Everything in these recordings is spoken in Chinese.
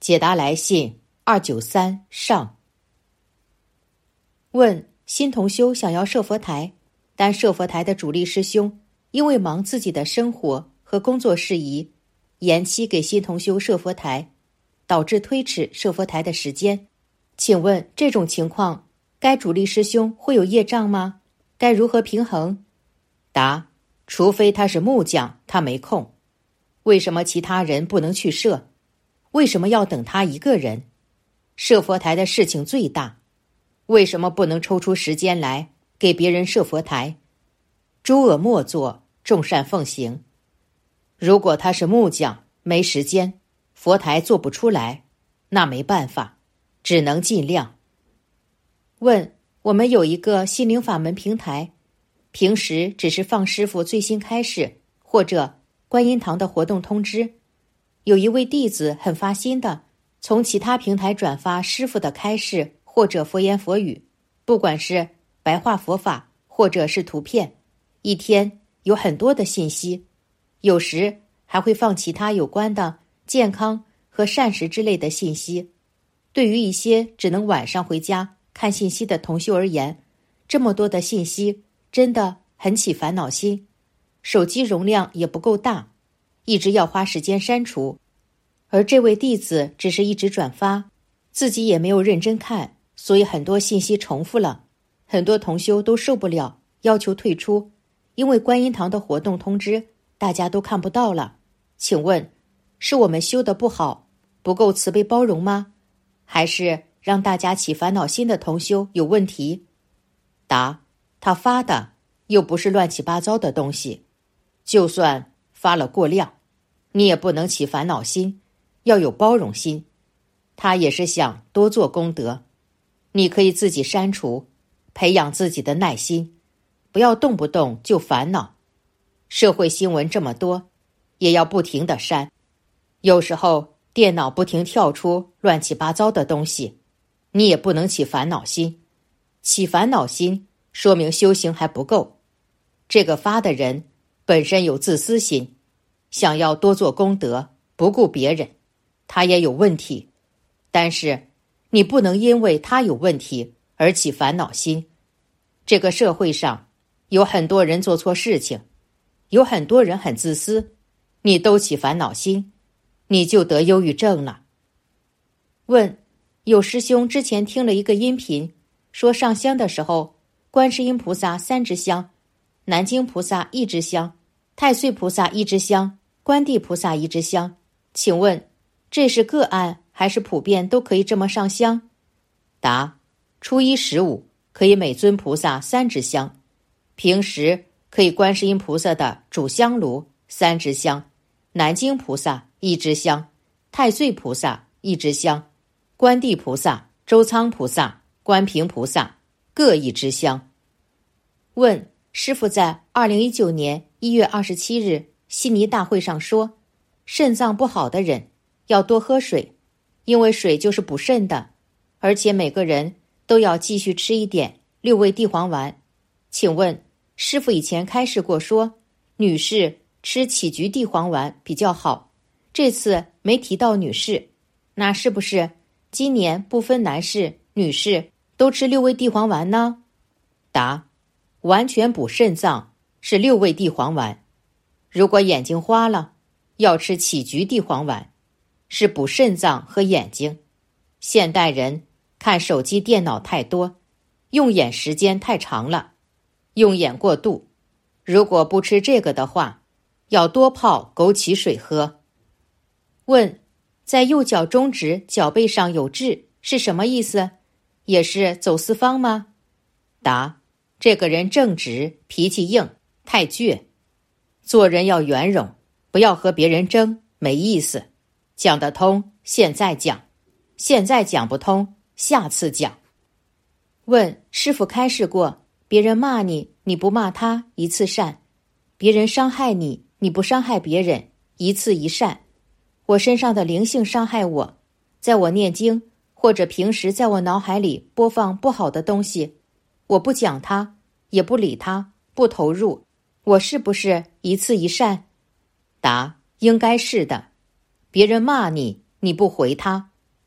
解答来信293上。问：新同修想要设佛台，但设佛台的主力师兄因为忙自己的生活和工作事宜，延期给新同修设佛台，导致推迟设佛台的时间。请问这种情况，该主力师兄会有业障吗？该如何平衡？答：除非他是木匠，他没空。为什么其他人不能去设？为什么要等他一个人？设佛台的事情最大，为什么不能抽出时间来给别人设佛台？诸恶莫作，众善奉行。如果他是木匠，没时间，佛台做不出来，那没办法，只能尽量。问：我们有一个心灵法门平台，平时只是放师父最新开示或者观音堂的活动通知，有一位弟子很发心的从其他平台转发师父的开示或者佛言佛语，不管是白话佛法或者是图片，一天有很多的信息，有时还会放其他有关的健康和膳食之类的信息。对于一些只能晚上回家看信息的同修而言，这么多的信息真的很起烦恼心，手机容量也不够大，一直要花时间删除。而这位弟子只是一直转发，自己也没有认真看，所以很多信息重复了，很多同修都受不了，要求退出，因为观音堂的活动通知大家都看不到了。请问，是我们修得不好，不够慈悲包容吗？还是让大家起烦恼心的同修有问题？答：他发的又不是乱七八糟的东西，就算发了过量，你也不能起烦恼心，要有包容心。他也是想多做功德，你可以自己删除，培养自己的耐心，不要动不动就烦恼。社会新闻这么多，也要不停地删。有时候电脑不停跳出乱七八糟的东西，你也不能起烦恼心。起烦恼心说明修行还不够。这个发的人本身有自私心，想要多做功德，不顾别人，他也有问题。但是你不能因为他有问题而起烦恼心。这个社会上有很多人做错事情，有很多人很自私，你都起烦恼心，你就得忧郁症了。问：有师兄之前听了一个音频，说上香的时候，观世音菩萨3支香，南京菩萨1支香，太岁菩萨1支香，观地菩萨1支香。请问这是个案还是普遍都可以这么上香？答：初一15可以每尊菩萨3支香，平时可以观世音菩萨的主香炉3支香，南京菩萨1支香，太岁菩萨1支香，观地菩萨、周仓菩萨、观平菩萨各1支香。问：师父在2019年1月27日悉尼大会上说，肾脏不好的人要多喝水，因为水就是补肾的，而且每个人都要继续吃一点6味地黄丸。请问师父以前开示过说，女士吃杞菊地黄丸比较好，这次没提到女士，那是不是今年不分男士女士都吃6味地黄丸呢？答：完全补肾脏是6味地黄丸，如果眼睛花了，要吃杞菊地黄丸，是补肾脏和眼睛。现代人看手机电脑太多，用眼时间太长了，用眼过度，如果不吃这个的话，要多泡枸杞水喝。问：在右脚中指脚背上有痣是什么意思？也是走四方吗？答：这个人正直，脾气硬，太倔，做人要圆融，不要和别人争，没意思。讲得通现在讲，现在讲不通下次讲。问：师父开示过，别人骂你，你不骂他1次善；别人伤害你，你不伤害别人1次1善。我身上的灵性伤害我，在我念经或者平时在我脑海里播放不好的东西，我不讲它，也不理它，不投入，我是不是1次1善？答：应该是的。别人骂你，你不回他，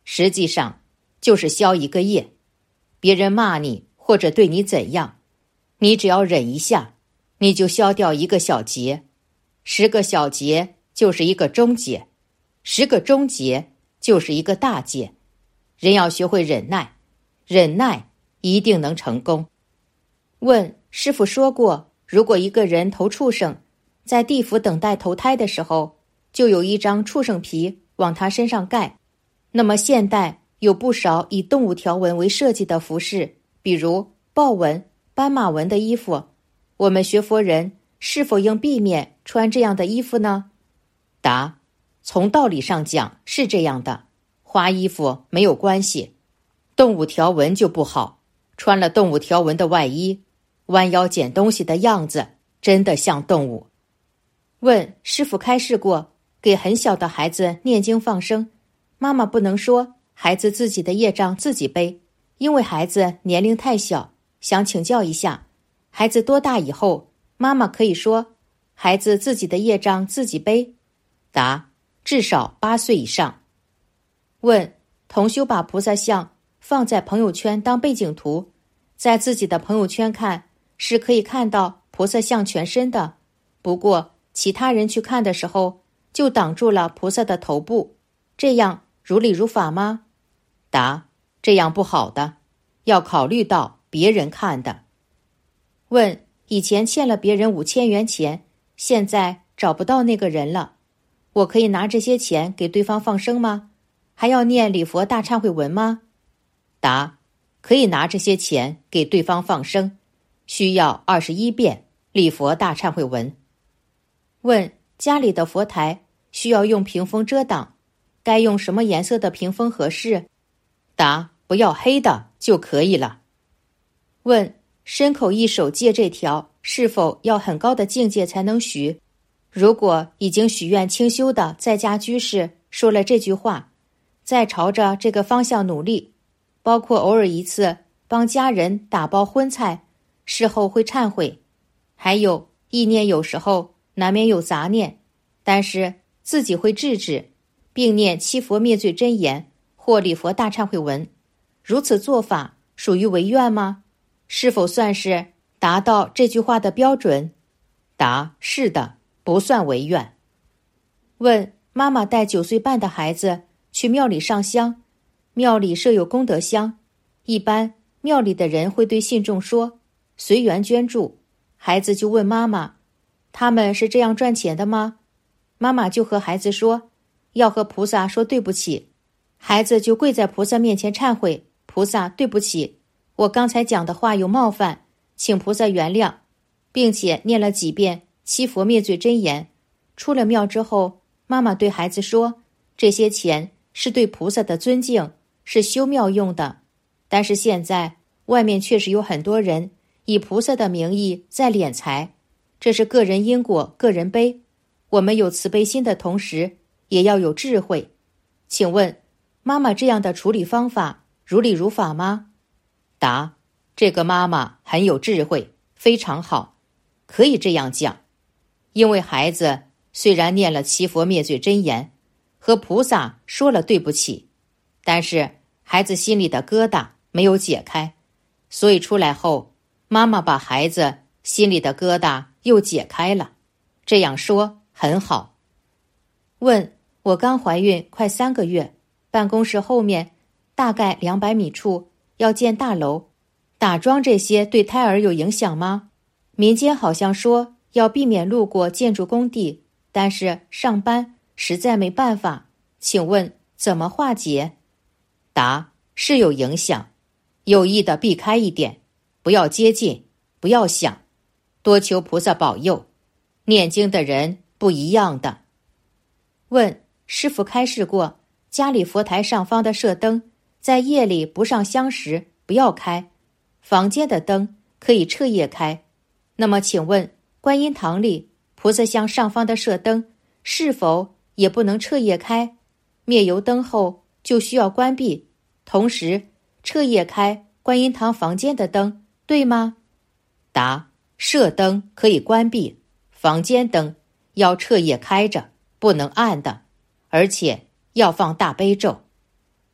实际上就是消一个业。别人骂你或者对你怎样，你只要忍一下，你就消掉一个小劫。10个小劫就是一个中劫，10个中劫就是一个大劫。人要学会忍耐，忍耐一定能成功。问：师父说过，如果一个人投畜生，在地府等待投胎的时候，就有一张畜生皮往他身上盖。那么现代有不少以动物条纹为设计的服饰，比如豹纹、斑马纹的衣服，我们学佛人是否应避免穿这样的衣服呢？答：从道理上讲是这样的，花衣服没有关系，动物条纹就不好。穿了动物条纹的外衣，弯腰捡东西的样子真的像动物。问：师父开示过，给很小的孩子念经放生，妈妈不能说孩子自己的业障自己背，因为孩子年龄太小。想请教一下，孩子多大以后，妈妈可以说孩子自己的业障自己背？答：至少8岁以上。问：同修把菩萨像放在朋友圈当背景图，在自己的朋友圈看是可以看到菩萨像全身的，不过其他人去看的时候就挡住了菩萨的头部，这样如理如法吗？答：这样不好的，要考虑到别人看的。问：以前欠了别人5000元钱，现在找不到那个人了，我可以拿这些钱给对方放生吗？还要念礼佛大忏悔文吗？答：可以拿这些钱给对方放生，需要21遍礼佛大忏悔文。问：家里的佛台需要用屏风遮挡，该用什么颜色的屏风合适？答：不要黑的就可以了。问：身口意守戒这条是否要很高的境界才能许？如果已经许愿清修的在家居士说了这句话，再朝着这个方向努力，包括偶尔一次帮家人打包荤菜，事后会忏悔，还有意念有时候难免有杂念，但是自己会制止，并念7佛灭罪真言或礼佛大忏悔文，如此做法属于违愿吗？是否算是达到这句话的标准？答：是的，不算违愿。问：妈妈带9岁半的孩子去庙里上香，庙里设有功德箱，一般庙里的人会对信众说随缘捐助，孩子就问妈妈，他们是这样赚钱的吗？妈妈就和孩子说，要和菩萨说对不起。孩子就跪在菩萨面前忏悔，菩萨对不起，我刚才讲的话有冒犯，请菩萨原谅，并且念了几遍7佛灭罪真言。出了庙之后，妈妈对孩子说，这些钱是对菩萨的尊敬，是修庙用的，但是现在外面确实有很多人以菩萨的名义在敛财，这是个人因果个人背，我们有慈悲心的同时也要有智慧。请问妈妈这样的处理方法如理如法吗？答：这个妈妈很有智慧，非常好，可以这样讲。因为孩子虽然念了7佛灭罪真言，和菩萨说了对不起，但是孩子心里的疙瘩没有解开，所以出来后，妈妈把孩子心里的疙瘩又解开了，这样说很好。问：我刚怀孕快3个月，办公室后面大概200米处要建大楼，打桩这些对胎儿有影响吗？民间好像说要避免路过建筑工地，但是上班实在没办法，请问怎么化解？答：是有影响，有意的避开一点，不要接近，不要想，多求菩萨保佑。念经的人不一样的。问：师父开示过，家里佛台上方的射灯在夜里不上香时不要开，房间的灯可以彻夜开，那么请问观音堂里菩萨像上方的射灯是否也不能彻夜开？灭油灯后就需要关闭，同时彻夜开观音堂房间的灯，对吗？答：射灯可以关闭，房间灯要彻夜开着，不能暗的，而且要放大悲咒。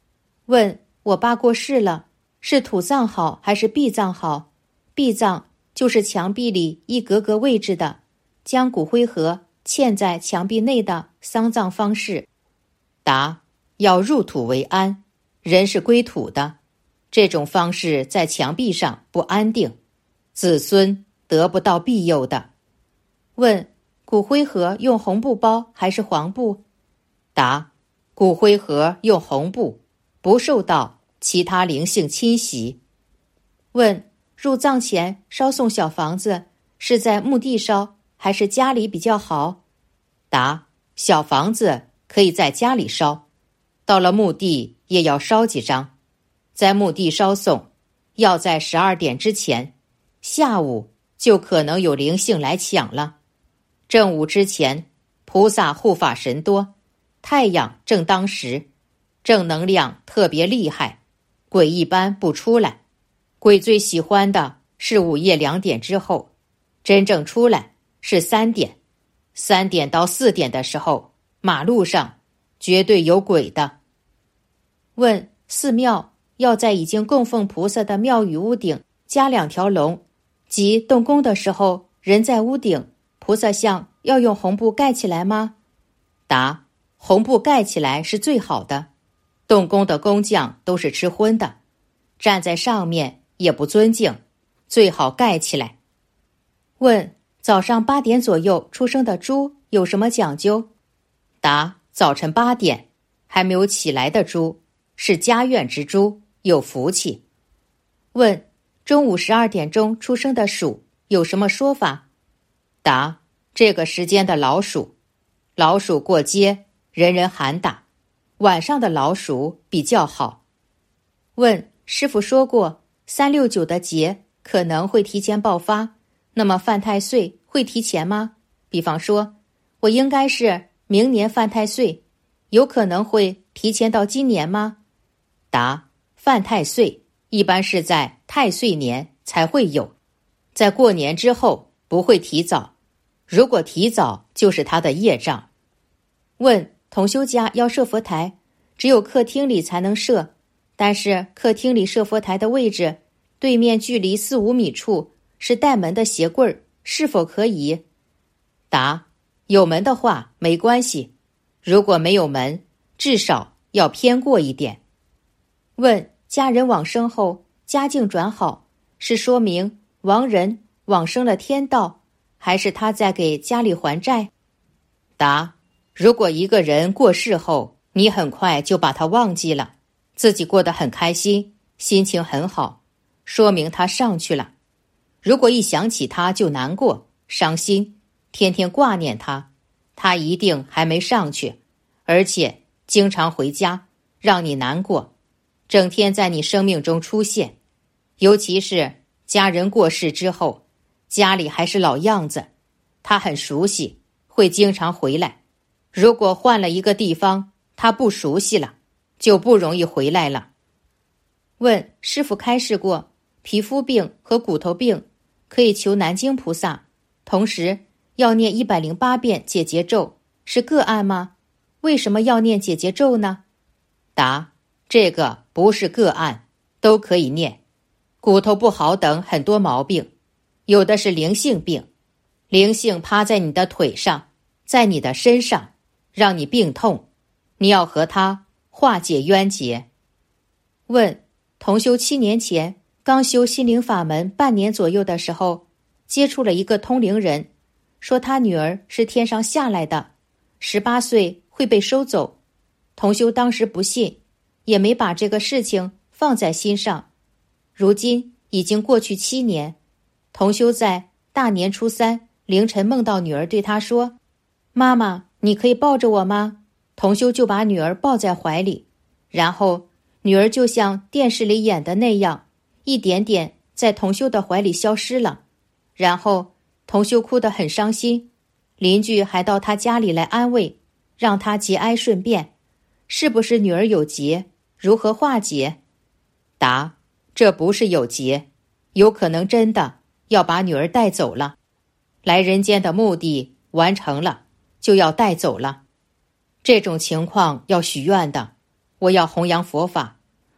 问：我爸过世了，是土葬好还是壁葬好？壁葬就是墙壁里一格格位置的，将骨灰盒嵌在墙壁内的丧葬方式。答：要入土为安，人是归土的，这种方式在墙壁上不安定，子孙得不到庇佑的。问：骨灰盒用红布包还是黄布？答：骨灰盒用红布，不受到其他灵性侵袭。问：入葬前烧送小房子是在墓地烧还是家里比较好？答：小房子可以在家里烧，到了墓地也要烧几张。在墓地烧送要在12点之前，下午就可能有灵性来抢了。正午之前，菩萨护法神多，太阳正当时，正能量特别厉害，鬼一般不出来。鬼最喜欢的是午夜2点之后，真正出来是3点。3点到4点的时候，马路上绝对有鬼的。问：寺庙要在已经供奉菩萨的庙宇屋顶加2条龙，即动工的时候人在屋顶，菩萨像要用红布盖起来吗？答：红布盖起来是最好的，动工的工匠都是吃荤的，站在上面也不尊敬，最好盖起来。问：早上8点左右出生的猪有什么讲究？答：早晨8点还没有起来的猪是家院之猪，有福气。问：中午12点钟出生的鼠有什么说法？答：这个时间的老鼠，老鼠过街人人喊打，晚上的老鼠比较好。问：师父说过369的劫可能会提前爆发，那么犯太岁会提前吗？比方说我应该是明年犯太岁，有可能会提前到今年吗？答：犯太岁一般是在太岁年才会有，在过年之后不会提早，如果提早就是他的业障。问：同修家要设佛台，只有客厅里才能设，但是客厅里设佛台的位置对面距离4-5米处是带门的鞋柜，是否可以？答：有门的话没关系，如果没有门，至少要偏过一点。问：家人往生后家境转好，是说明亡人往生了天道，还是他在给家里还债？答：如果一个人过世后，你很快就把他忘记了，自己过得很开心，心情很好，说明他上去了。如果一想起他就难过、伤心，天天挂念他，他一定还没上去，而且经常回家，让你难过，整天在你生命中出现。尤其是家人过世之后，家里还是老样子，他很熟悉，会经常回来。如果换了一个地方，他不熟悉了，就不容易回来了。问：师父开示过，皮肤病和骨头病可以求南京菩萨，同时要念108遍解结咒，是个案吗？为什么要念解结咒呢？答：这个不是个案，都可以念。骨头不好等很多毛病，有的是灵性病，灵性趴在你的腿上，在你的身上，让你病痛，你要和他化解冤结。问：同修7年前刚修心灵法门半年左右的时候，接触了一个通灵人，说他女儿是天上下来的，18岁会被收走。同修当时不信，也没把这个事情放在心上。如今已经过去7年，同修在大年初3凌晨梦到女儿对他说：妈妈，你可以抱着我吗？同修就把女儿抱在怀里，然后女儿就像电视里演的那样，一点点在同修的怀里消失了。然后同修哭得很伤心，邻居还到他家里来安慰，让他节哀顺变。是不是女儿有劫？如何化解？答：这不是有劫，有可能真的要把女儿带走了，来人间的目的完成了，就要带走了。这种情况要许愿的，我要弘扬佛法，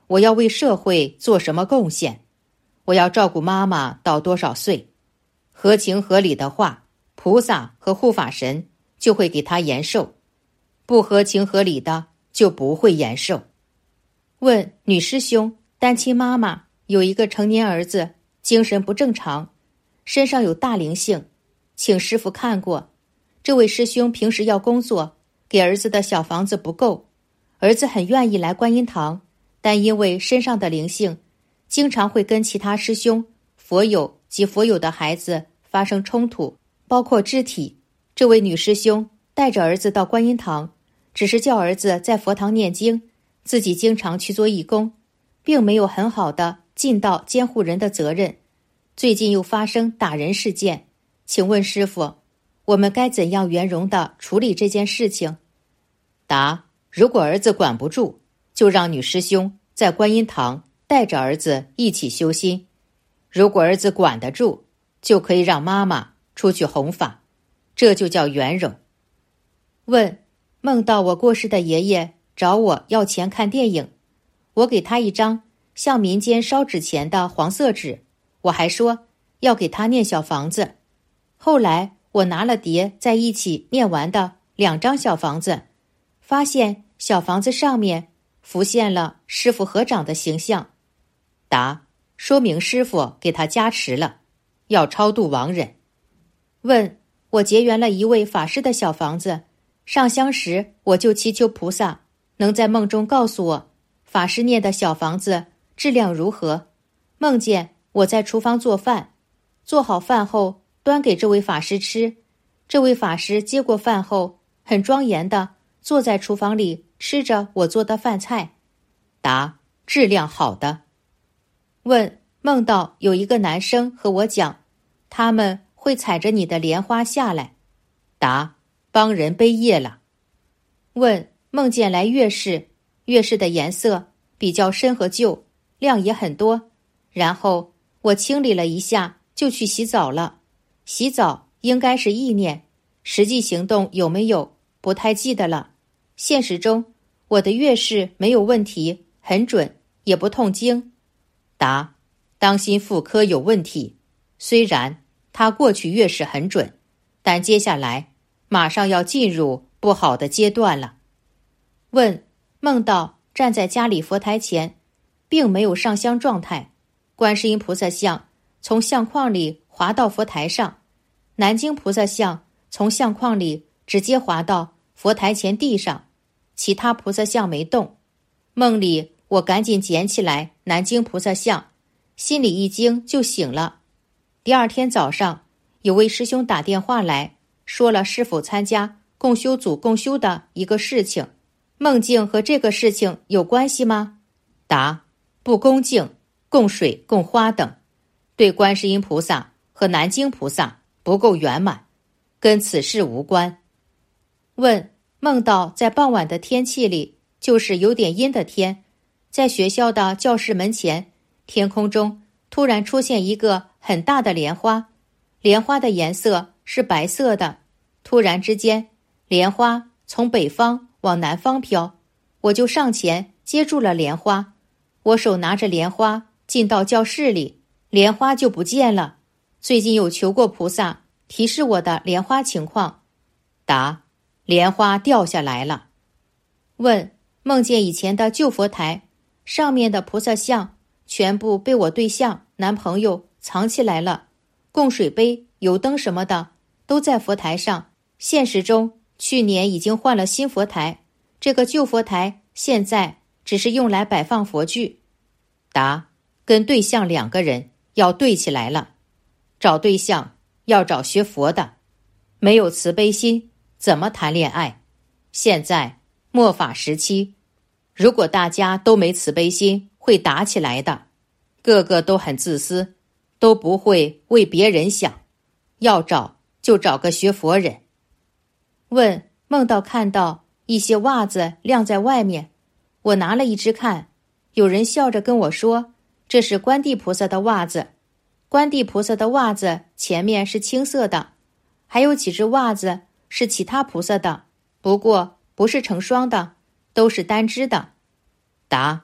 我要为社会做什么贡献？我要照顾妈妈到多少岁？合情合理的话，菩萨和护法神就会给他延寿；不合情合理的就不会延寿。问女师兄，单亲妈妈有一个成年儿子，精神不正常，身上有大灵性，请师父看过。这位师兄平时要工作，给儿子的小房子不够，儿子很愿意来观音堂，但因为身上的灵性，经常会跟其他师兄、佛友及佛友的孩子发生冲突，包括肢体。这位女师兄带着儿子到观音堂，只是叫儿子在佛堂念经，自己经常去做义工，并没有很好的尽到监护人的责任。最近又发生打人事件，请问师父，我们该怎样圆融地处理这件事情？答：如果儿子管不住，就让女师兄在观音堂带着儿子一起修心；如果儿子管得住，就可以让妈妈出去弘法，这就叫圆融。问：梦到我过世的爷爷找我要钱看电影，我给他一张向民间烧纸钱的黄色纸，我还说要给他念小房子。后来我拿了叠在一起念完的2张小房子，发现小房子上面浮现了师父合掌的形象。答：说明师父给他加持了，要超度亡人。问：我结缘了一位法师的小房子，上香时我就祈求菩萨能在梦中告诉我法师念的小房子质量如何。梦见我在厨房做饭，做好饭后端给这位法师吃，这位法师接过饭后很庄严地坐在厨房里吃着我做的饭菜。答：质量好的。问：梦到有一个男生和我讲，他们会踩着你的莲花下来。答：帮人背业了。问：梦见来月事，月事的颜色比较深和旧，量也很多，然后我清理了一下就去洗澡了。洗澡应该是意念，实际行动有没有不太记得了。现实中我的月事没有问题，很准，也不痛经。答：当心妇科有问题，虽然他过去月事很准，但接下来马上要进入不好的阶段了。问：梦到站在家里佛台前，并没有上香状态，观世音菩萨像从相框里滑到佛台上，南京菩萨像从相框里直接滑到佛台前地上，其他菩萨像没动。梦里我赶紧捡起来南京菩萨像，心里一惊就醒了。第二天早上，有位师兄打电话来，说了是否参加共修组共修的一个事情。梦境和这个事情有关系吗？答：不恭敬、供水、供花等，对观世音菩萨和南京菩萨不够圆满，跟此事无关。问：梦到在傍晚的天气里，就是有点阴的天，在学校的教室门前，天空中突然出现一个很大的莲花，莲花的颜色是白色的，突然之间，莲花从北方往南方飘，我就上前接住了莲花，我手拿着莲花进到教室里，莲花就不见了。最近有求过菩萨提示我的莲花情况。答：莲花掉下来了。问：梦见以前的旧佛台，上面的菩萨像全部被我对象男朋友藏起来了，供水杯、油灯什么的都在佛台上。现实中去年已经换了新佛台，这个旧佛台现在只是用来摆放佛具。答：跟对象2个人要对起来了，找对象要找学佛的，没有慈悲心怎么谈恋爱？现在末法时期，如果大家都没慈悲心，会打起来的，个个都很自私，都不会为别人想，要找就找个学佛人。问：梦到看到一些袜子晾在外面，我拿了一只看，有人笑着跟我说，这是观地菩萨的袜子。观地菩萨的袜子前面是青色的，还有几只袜子是其他菩萨的，不过不是成双的，都是单只的。答：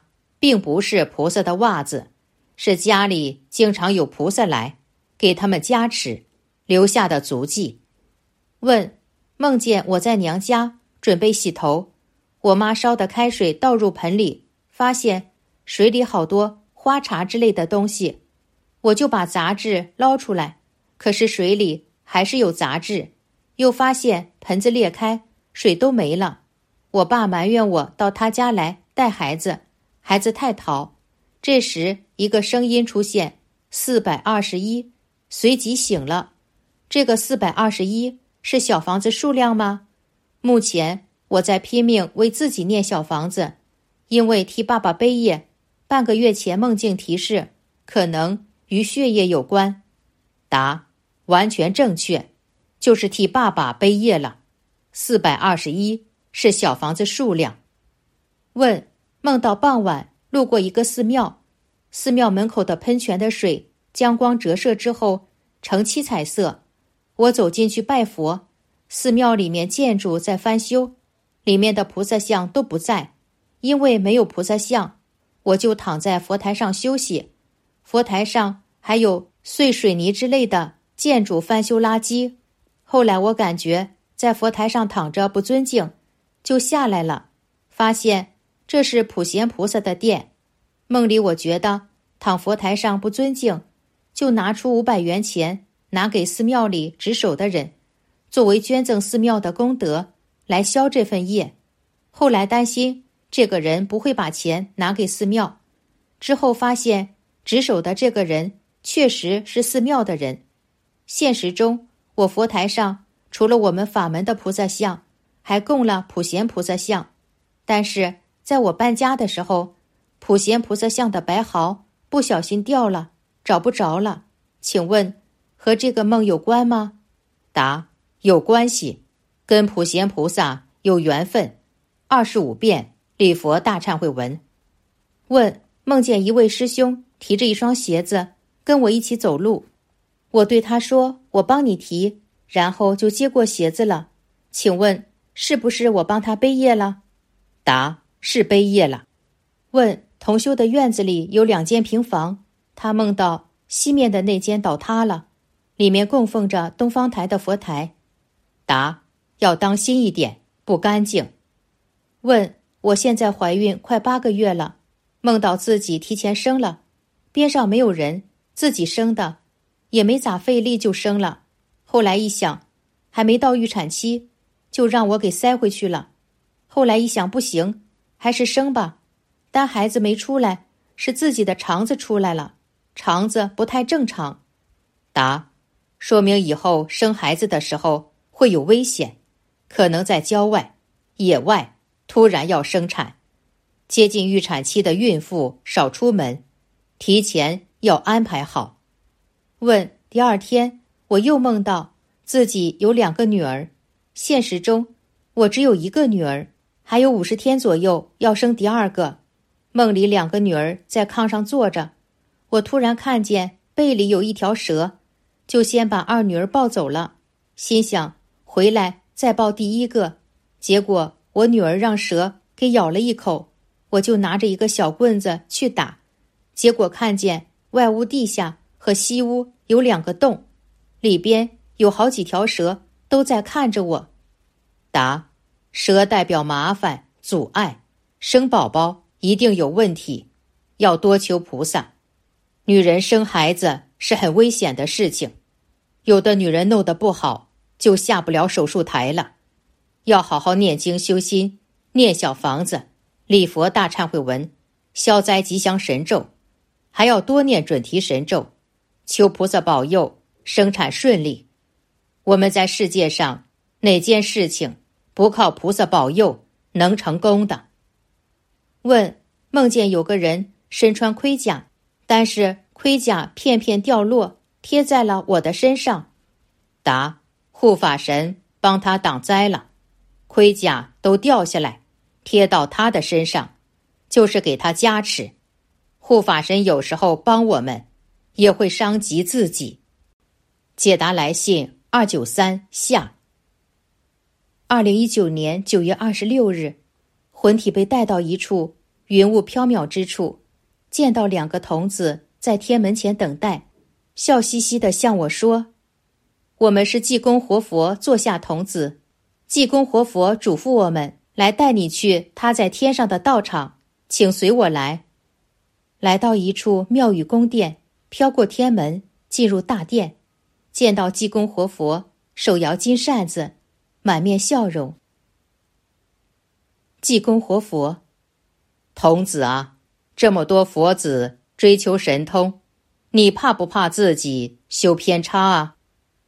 并不是菩萨的袜子，是家里经常有菩萨来，给他们加持，留下的足迹。问：梦见我在娘家准备洗头，我妈烧的开水倒入盆里，发现水里好多花茶之类的东西，我就把杂质捞出来，可是水里还是有杂质，又发现盆子裂开，水都没了。我爸埋怨我到他家来带孩子，孩子太淘。这时一个声音出现，421，随即醒了。这个421是小房子数量吗？目前我在拼命为自己念小房子，因为替爸爸背业，半个月前梦境提示，可能与血液有关。答：完全正确，就是替爸爸背业了。421是小房子数量。问：梦到傍晚路过一个寺庙，寺庙门口的喷泉的水将光折射之后呈七彩色，我走进去拜佛，寺庙里面建筑在翻修，里面的菩萨像都不在，因为没有菩萨像，我就躺在佛台上休息，佛台上还有碎水泥之类的建筑翻修垃圾。后来我感觉在佛台上躺着不尊敬，就下来了，发现这是普贤菩萨的殿。梦里我觉得躺佛台上不尊敬，就拿出500元钱拿给寺庙里值守的人，作为捐赠寺庙的功德来消这份业。后来担心这个人不会把钱拿给寺庙，之后发现值守的这个人确实是寺庙的人。现实中我佛台上除了我们法门的菩萨像，还供了普贤菩萨像，但是在我搬家的时候，普贤菩萨像的白毫不小心掉了，找不着了。请问和这个梦有关吗？答：有关系，跟普贤菩萨有缘分。25遍礼佛大忏悔文。问：梦见一位师兄提着一双鞋子跟我一起走路，我对他说我帮你提，然后就接过鞋子了，请问是不是我帮他背业了？答：是背业了。问：同修的院子里有2间平房，他梦到西面的那间倒塌了，里面供奉着东方台的佛台。答：要当心一点，不干净。问：我现在怀孕快8个月了，梦到自己提前生了，边上没有人，自己生的，也没咋费力就生了。后来一想，还没到预产期，就让我给塞回去了。后来一想不行，还是生吧，但孩子没出来，是自己的肠子出来了，肠子不太正常。答：说明以后生孩子的时候会有危险，可能在郊外、野外突然要生产，接近预产期的孕妇少出门，提前要安排好。问：第2天我又梦到自己有2个女儿，现实中我只有1个女儿，还有50天左右要生第2个。梦里2个女儿在炕上坐着，我突然看见背里有一条蛇，就先把2女儿抱走了，心想回来再抱第1个，结果我女儿让蛇给咬了一口，我就拿着一个小棍子去打，结果看见外屋地下和西屋有2个洞，里边有好几条蛇都在看着我。答：蛇代表麻烦、阻碍，生宝宝一定有问题，要多求菩萨。女人生孩子是很危险的事情，有的女人弄得不好，就下不了手术台了。要好好念经修心，念小房子，礼佛大忏悔文，消灾吉祥神咒，还要多念准提神咒，求菩萨保佑生产顺利。我们在世界上哪件事情不靠菩萨保佑能成功的？问：梦见有个人身穿盔甲，但是盔甲片片掉落，贴在了我的身上。答：护法神帮他挡灾了，盔甲都掉下来，贴到他的身上，就是给他加持。护法神有时候帮我们，也会伤及自己。解答来信293下。2019年9月26日，魂体被带到一处， 云雾缥缈之处，见到2个童子在天门前等待，笑嘻嘻地向我说：“我们是济公活佛座下童子，济公活佛嘱咐我们来带你去他在天上的道场，请随我来。”来到一处庙宇宫殿，飘过天门，进入大殿，见到济公活佛手摇金扇子，满面笑容。济公活佛：“童子啊，这么多佛子追求神通，你怕不怕自己修偏差啊？”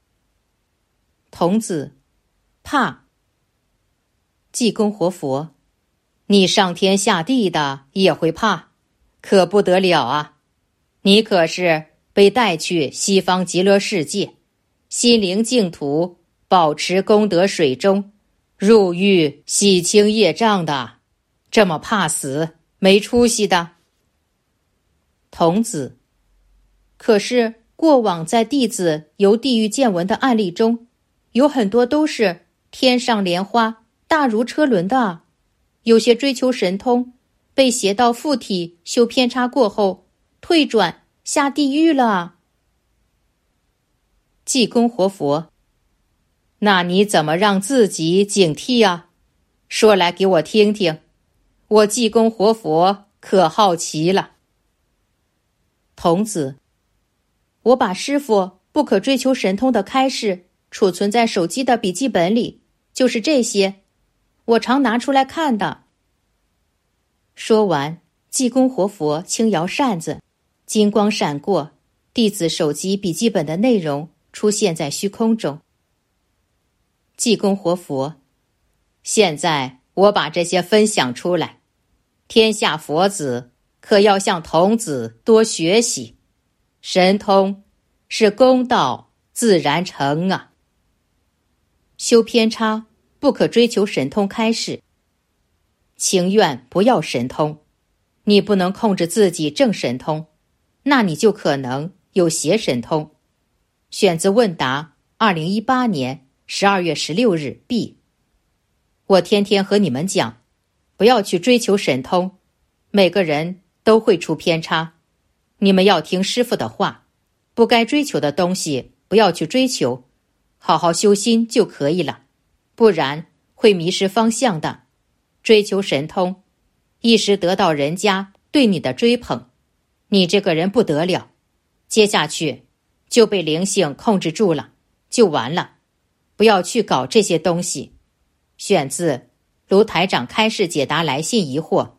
童子：“怕。”济公活佛：“你上天下地的也会怕，可不得了啊！你可是被带去西方极乐世界，心灵净土，保持功德水中，入狱洗清业障的，这么怕死，没出息的。”童子：“可是过往在弟子游地狱见闻的案例中，有很多都是天上莲花大如车轮的啊，有些追求神通，被邪道附体修偏差过后，退转下地狱了啊。”济公活佛：“那你怎么让自己警惕啊？说来给我听听，我济公活佛可好奇了。”童子：“我把师父不可追求神通的开示储存在手机的笔记本里，就是这些，我常拿出来看的。”说完，济公活佛轻摇扇子，金光闪过，弟子手机笔记本的内容出现在虚空中。济公活佛：“现在我把这些分享出来，天下佛子可要向童子多学习，神通是公道自然成啊。修偏差不可追求神通开示，情愿不要神通，你不能控制自己正神通，那你就可能有邪神通。”选自问答2018年12月16日 B。 我天天和你们讲，不要去追求神通，每个人都会出偏差，你们要听师父的话，不该追求的东西不要去追求，好好修心就可以了，不然会迷失方向的。追求神通，一时得到人家对你的追捧，你这个人不得了，接下去就被灵性控制住了，就完了。不要去搞这些东西。选自卢台长开示解答来信疑惑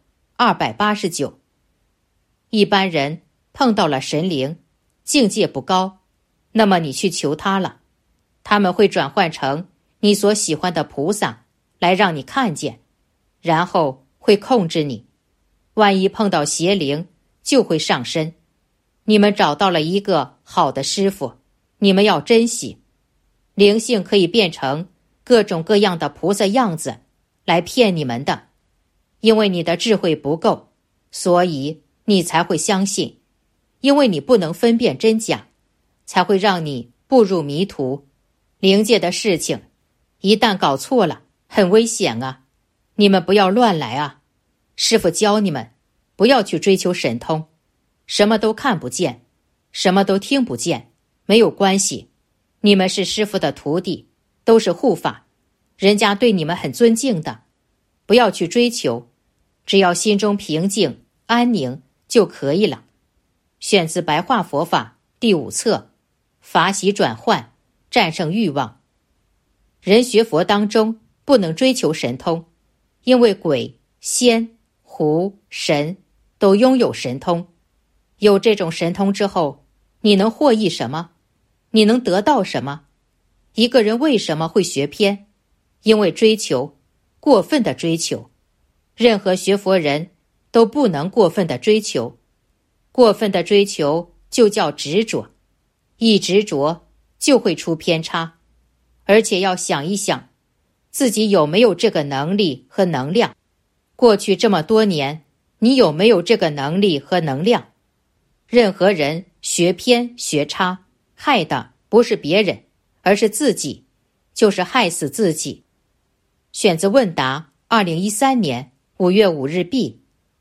289。一般人碰到了神灵，境界不高，那么你去求他了，他们会转换成你所喜欢的菩萨来让你看见，然后会控制你。万一碰到邪灵，就会上身。你们找到了一个好的师父，你们要珍惜。灵性可以变成各种各样的菩萨样子来骗你们的，因为你的智慧不够，所以你才会相信，因为你不能分辨真假，才会让你步入迷途。灵界的事情一旦搞错了，很危险啊，你们不要乱来啊。师父教你们不要去追求神通，什么都看不见，什么都听不见，没有关系，你们是师父的徒弟，都是护法，人家对你们很尊敬的，不要去追求，只要心中平静安宁就可以了。选自白话佛法第5册，法喜转换，战胜欲望。人学佛当中不能追求神通，因为鬼、仙、狐、神都拥有神通。有这种神通之后，你能获益什么？你能得到什么？一个人为什么会学偏？因为追求，过分的追求。任何学佛人都不能过分的追求，过分的追求就叫执着，一执着就会出偏差。而且要想一想，自己有没有这个能力和能量？过去这么多年，你有没有这个能力和能量？任何人学偏学差，害的不是别人，而是自己，就是害死自己。选自问答2013年5月5日 B。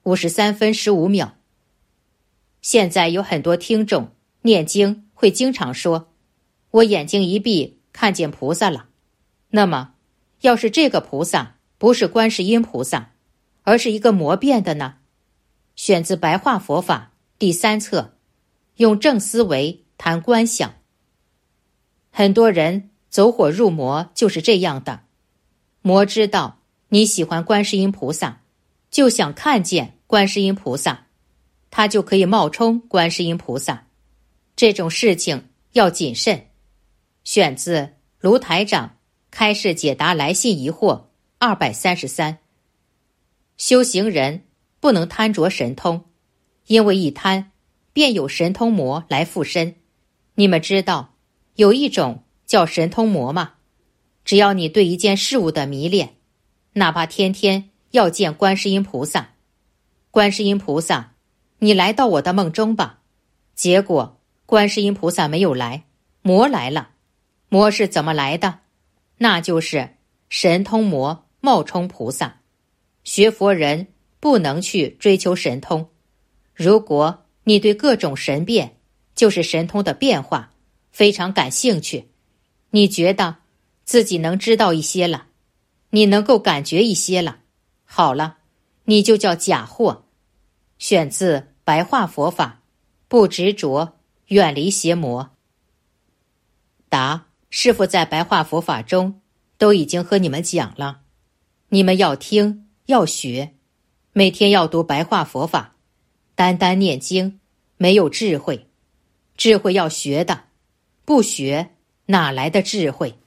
53分15秒。现在有很多听众念经会经常说，我眼睛一闭看见菩萨了。那么，要是这个菩萨不是观世音菩萨，而是一个魔变的呢？选自白话佛法第3册，用正思维谈观想。很多人走火入魔就是这样的，魔知道你喜欢观世音菩萨，就想看见观世音菩萨，他就可以冒充观世音菩萨。这种事情要谨慎。选自卢台长开示解答来信疑惑233。修行人不能贪着神通，因为一贪，便有神通魔来附身。你们知道有一种叫神通魔吗？只要你对一件事物的迷恋，哪怕天天要见观世音菩萨，观世音菩萨，你来到我的梦中吧。结果观世音菩萨没有来，魔来了。魔是怎么来的？那就是神通魔冒充菩萨。学佛人不能去追求神通。如果你对各种神变，就是神通的变化，非常感兴趣，你觉得自己能知道一些了，你能够感觉一些了，好了，你就叫假货。选自白话佛法，不执着，远离邪魔。答：师父在白话佛法中都已经和你们讲了，你们要听要学，每天要读白话佛法，单单念经没有智慧，智慧要学的，不学哪来的智慧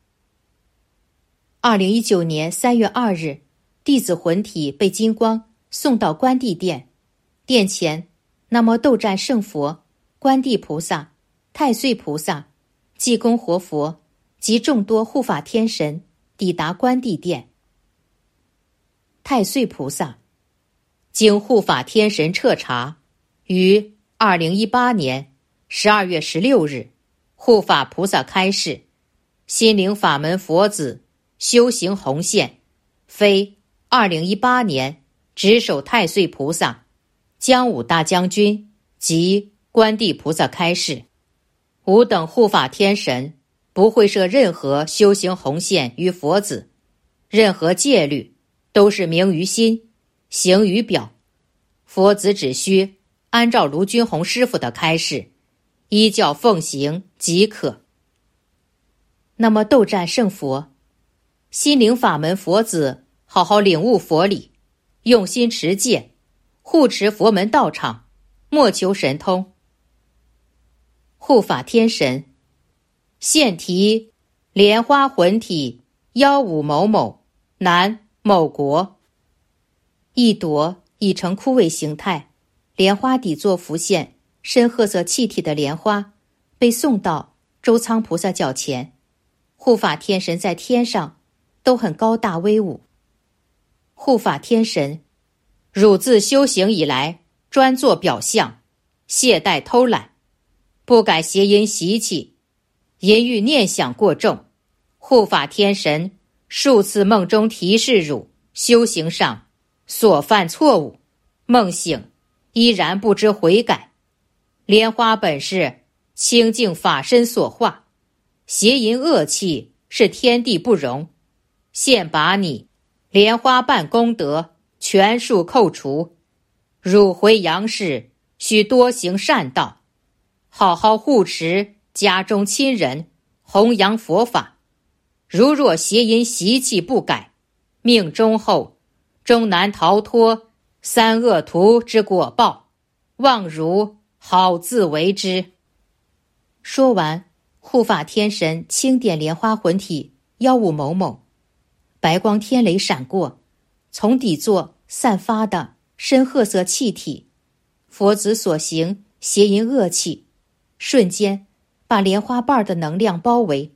？2019年3月2日，弟子魂体被金光送到关帝殿，殿前南无斗战胜佛、观地菩萨、太岁菩萨、济公活佛及众多护法天神抵达关帝殿。太岁菩萨经护法天神彻查，于2018年12月16日，护法菩萨开示，心灵法门佛子修行红线，非2018年值守太岁菩萨、姜武大将军及观地菩萨开示，吾等护法天神不会设任何修行红线于佛子，任何戒律都是明于心，行于表。佛子只需按照卢军宏师傅的开示，依教奉行即可。那么斗战胜佛，心灵法门佛子好好领悟佛理，用心持戒，护持佛门道场，莫求神通。护法天神现提莲花魂体15某某，男，某国。一朵已成枯萎形态，莲花底座浮现深褐色气体的莲花，被送到周仓菩萨脚前。护法天神在天上都很高大威武。护法天神，汝自修行以来专做表象，懈怠偷懒，不改邪淫习气，淫欲念想过重。护法天神数次梦中提示汝修行上所犯错误，梦醒依然不知悔改。莲花本是清净法身所化，邪淫恶气是天地不容，现把你莲花办功德全数扣除。汝回阳世需多行善道，好好护持家中亲人，弘扬佛法。如若邪淫习气不改，命终后终难逃脱三恶徒之果报，望汝好自为之。说完，护法天神轻点莲花魂体15某某，白光天雷闪过，从底座散发的深褐色气体，佛子所行邪淫恶气，瞬间把莲花瓣的能量包围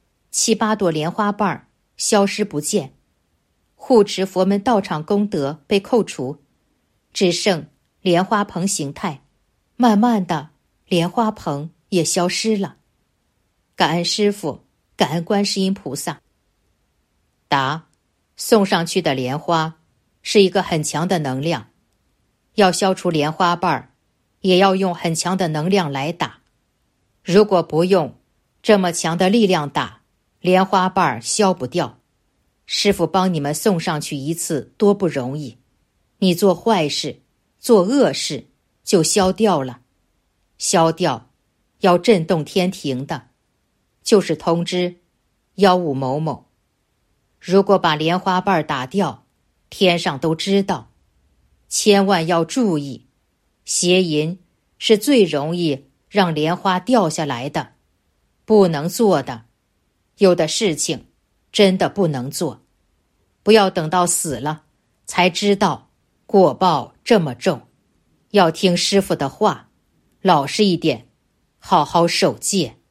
，7、8朵莲花瓣消失不见，护持佛门道场功德被扣除，只剩莲花棚形态，慢慢的莲花棚也消失了。感恩师父，感恩观世音菩萨。答：送上去的莲花是一个很强的能量， 要消除莲花瓣，也要用很强的能量来打。如果不用这么强的力量打，莲花瓣消不掉。师父帮你们送上去一次多不容易，你做坏事做恶事就消掉了。消掉要震动天庭的，就是通知15某某。如果把莲花瓣打掉，天上都知道。千万要注意，邪淫是最容易让莲花掉下来的，不能做的。有的事情真的不能做，不要等到死了才知道果报这么重。要听师父的话，老实一点，好好守戒。